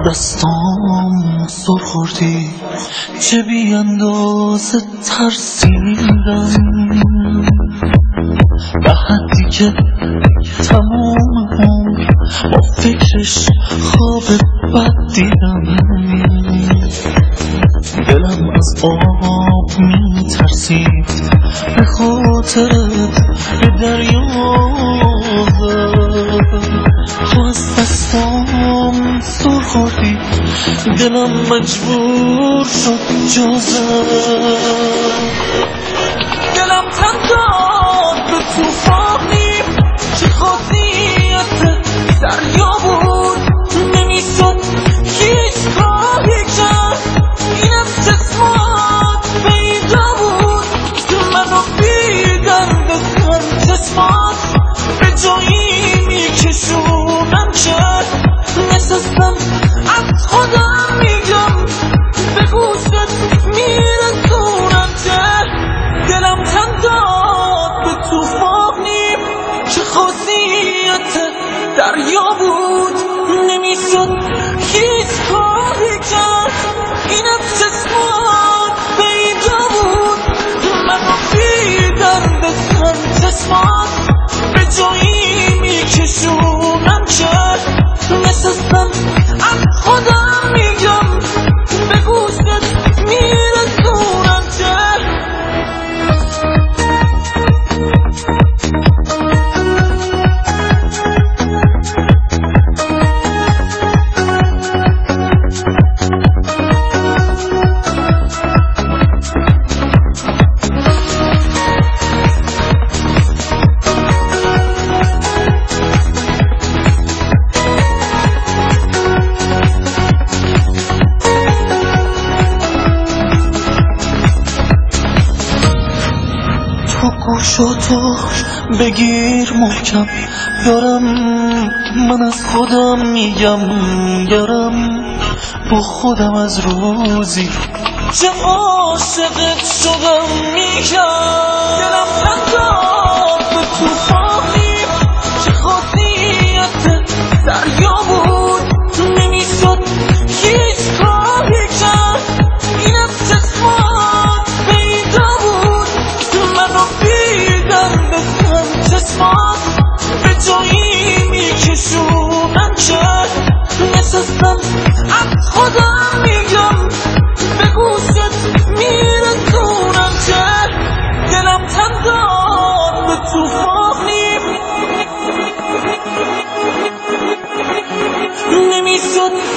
دستام سر خوردی چه بی اندازه ترسیدم، به حدی که تمام عمر با فکرش خواب بد دیدم. دلم از آب می ترسید به خاطرت به دریا، تو از دستام سر خوردی دلم مجبور شد جازم. دلم تن داد به توفانی که خاصیت دریا بود، نمیشد هیچ کاری کرد، اینم چشمات پیدا بود، منو بیدن بکن چشمات به جایی میکشونم که نشستم از خودم میگم به گوشت میرسونم که دلم تن داد به توفانی که خاصیت دریا بود، نمیشد هیچ کاری کرد، اینم چشمات پیدا بود، منو بیدن بکن چشمات به جایی میکشونم که نشستم از خودم میگم به گوشت میرسونم که گوشاتو بگیر محکم یارم، من از خودم میگم یارم، با خودم از روزی چه عاشقت شدم میگم. دلم تن داد به توفانی که خاصیت دریا بود، نمیشد هیچ کاری کرد، اینم چشمات پیدا بود، منو بیدن بکن چشمات به جایی میکشونم که نشستم از خودم میگم به گوشت میرسونم که دلم تن داد به توفانی نمیشد